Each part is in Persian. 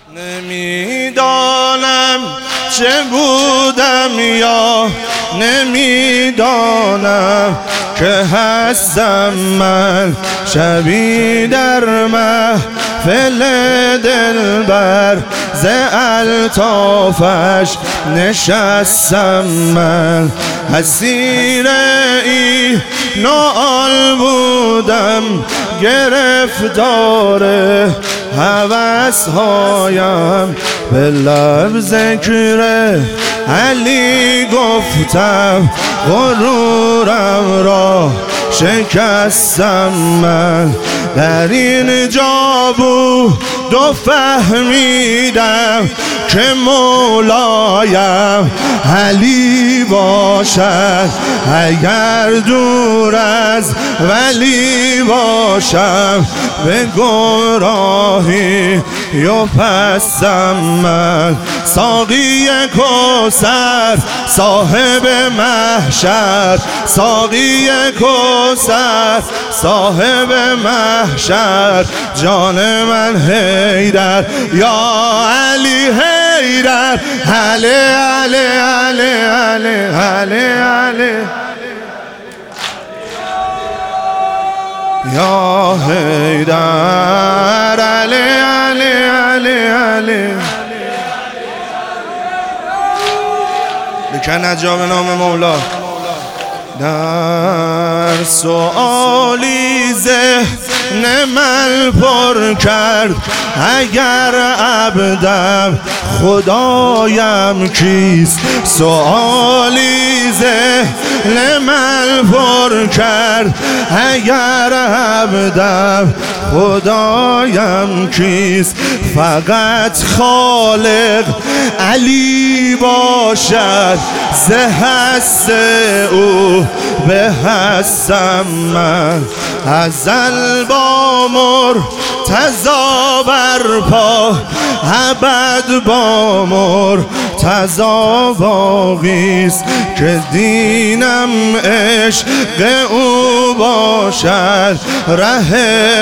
نمیدانم چه بودم یا نمیدانم که هستم من، شبی در محفل دلبر ز الطافش نشستم من. اسیر این نوال بودم، گرفتار هوس هایم، به لب ذکر علی گفتم غرورم را شکستم من. در این جا بود و فهمیدم که مولایم علی باشد، اگر دور از ولی باشم به گمراهی و پستم من. ساقی کوثر صاحب محشر، ساقی کوثر صاحب محشر، جان من حیدر یا علی حیدر، علی علی علی علی علی علی یا حیدر، علی علی علی علی بکن نجا به نام مولا. در سؤالی ذهن من پر کرد، اگر عبدم خدایم کیست؟ سؤالی ذهن من پر کرد، اگر عبدم خدایم کیست؟ فقط خالق علی باشد، ز هست او به هستم من. ازل با مرتضی برپا، ابد با مرتضی باقیست، که دینم عشق او باشد، ره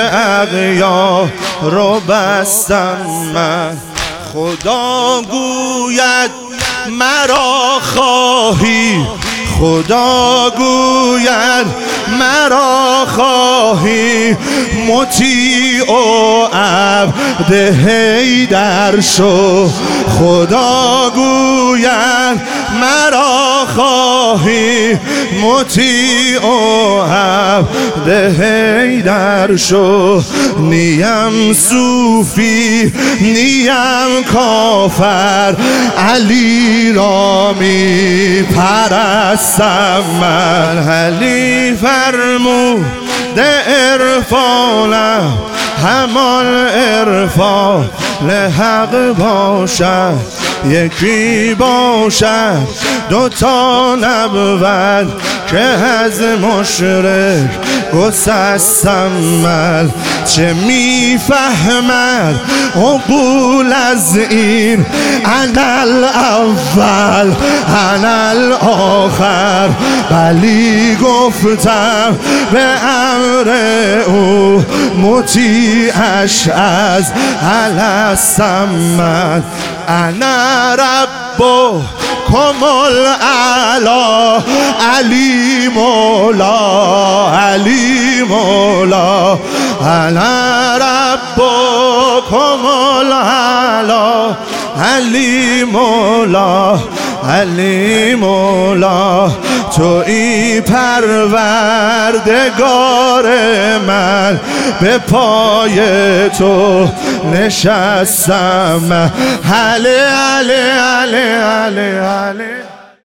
اغیار رو بستم من. خدا گوید مرا خواهی، خدا گوید مرا خواهی، مطیع و عبد حیدر شو. خدا گوید مرا خواهی، مطیع و عبد حیدر شو. نیم صوفی نیم کافر، علی را می پرستم من. علی فرموده عرفانم، همان عرفان حق باشد، یکی باشد دوتا نبود، که از مشرک گسستم من. چه میفهمد عقول از این، انا الاول انا الاخر، بلی گفتم به امر او، مطیعش از الستم من. انا ربکم الاعلی، علی مولا علی مولا. انا ربکم الاعلی، علی مولا علی مولا. تویی پروردگار من، به پای تو نشستم. علی علی علی علی علی